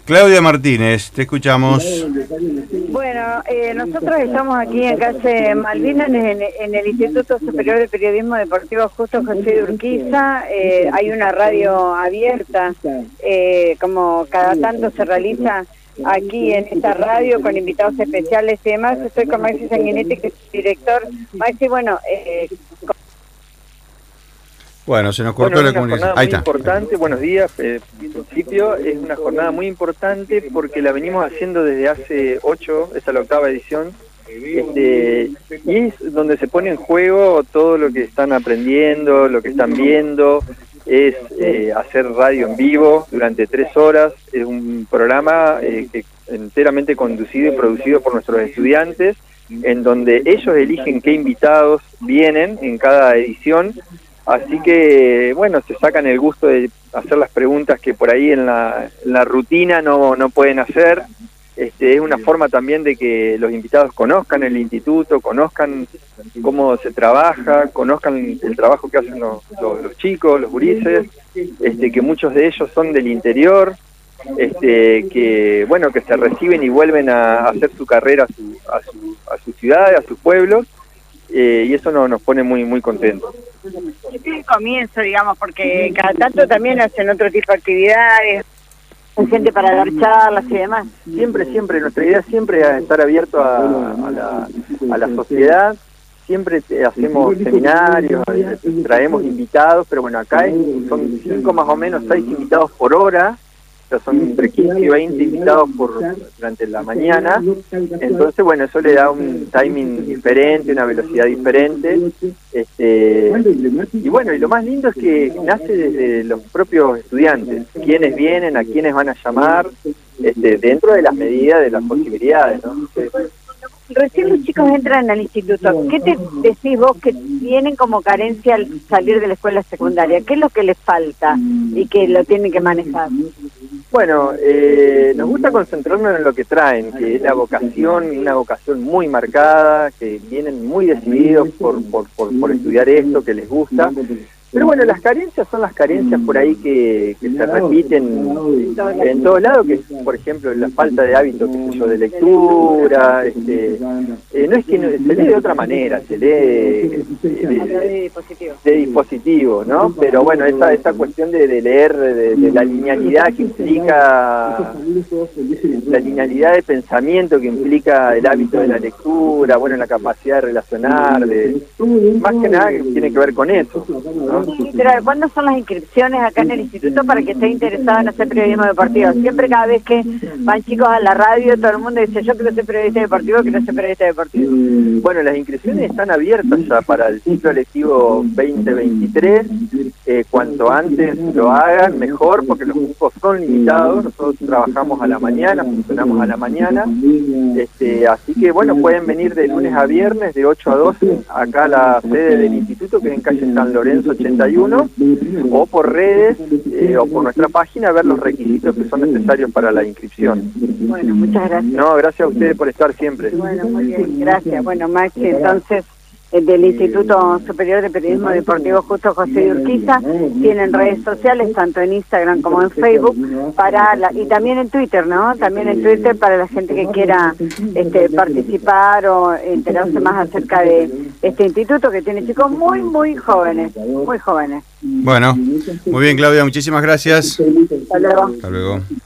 Claudia Martínez, te escuchamos. Bueno, nosotros estamos aquí en calle Malvinas, en el Instituto Superior de Periodismo Deportivo Justo José de Urquiza. Hay una radio abierta, como cada tanto se realiza aquí en esta radio con invitados especiales y demás. Estoy con Maxi Sanguinetti, que es el director. Maxi, bueno... Bueno, se nos cortó la comunicación. Ahí está. Importante, buenos días. En principio es una jornada muy importante porque la venimos haciendo desde hace 8, esta es la 8ª edición, y es donde se pone en juego todo lo que están aprendiendo, lo que están viendo, es hacer radio en vivo durante 3 horas, es un programa que enteramente conducido y producido por nuestros estudiantes, en donde ellos eligen qué invitados vienen en cada edición. Así que, bueno, se sacan el gusto de hacer las preguntas que por ahí en la rutina no pueden hacer. Es una forma también de que los invitados conozcan el instituto, conozcan cómo se trabaja, conozcan el trabajo que hacen los chicos, los gurises, que muchos de ellos son del interior, que bueno, que se reciben y vuelven a hacer su carrera a sus ciudades, a sus pueblos, y eso nos pone muy contentos. Este es el comienzo, digamos, porque cada tanto también hacen otro tipo de actividades, hay gente para dar charlas y demás. Siempre, nuestra idea siempre es estar abierto a la sociedad, siempre hacemos seminarios, traemos invitados, pero bueno, acá son 5 más o menos, 6 invitados por hora, o sea, son entre 15 y 20 invitados durante la mañana, entonces bueno, eso le da un timing diferente, una velocidad diferente, y bueno, y lo más lindo es que nace desde los propios estudiantes, quiénes vienen, a quiénes van a llamar, dentro de las medidas, de las posibilidades, ¿no? Recién los chicos entran al instituto. ¿Qué te decís vos que tienen como carencia al salir de la escuela secundaria? ¿Qué es lo que les falta y que lo tienen que manejar? Bueno, nos gusta concentrarnos en lo que traen, que es la vocación, una vocación muy marcada, que vienen muy decididos por estudiar esto, que les gusta. Pero bueno, las carencias son las carencias por ahí que se repiten en todos lados, que es, por ejemplo, la falta de hábito, qué sé yo, de lectura, no es que se lee de otra manera, se lee de dispositivo, ¿no? Pero bueno, esa cuestión de leer, de la linealidad que implica, la linealidad de pensamiento que implica el hábito de la lectura, bueno, la capacidad de relacionar, más que nada tiene que ver con eso, ¿no? Pero ¿cuándo son las inscripciones acá en el instituto para que esté interesado en hacer periodismo deportivo? Siempre, cada vez que van chicos a la radio, todo el mundo dice: yo quiero ser periodista deportivo, quiero ser periodista deportivo. Bueno, las inscripciones están abiertas ya para el ciclo lectivo 2023. Cuanto antes lo hagan, mejor, porque los cupos son limitados. Nosotros trabajamos a la mañana, funcionamos a la mañana. Así que, bueno, pueden venir de lunes a viernes, de 8 a 12, acá a la sede del instituto, que es en calle San Lorenzo 81, o por redes, o por nuestra página, a ver los requisitos que son necesarios para la inscripción. Bueno, muchas gracias. No, gracias a ustedes por estar siempre. Bueno, muy bien, gracias. Bueno, Maxi, entonces, del Instituto Superior de Periodismo Deportivo Justo José de Urquiza, tienen redes sociales, tanto en Instagram como en Facebook, y también en Twitter, ¿no? También en Twitter para la gente que quiera participar o enterarse más acerca de este instituto, que tiene chicos muy jóvenes, muy jóvenes. Bueno, muy bien, Claudia, muchísimas gracias. Hasta luego. Hasta luego.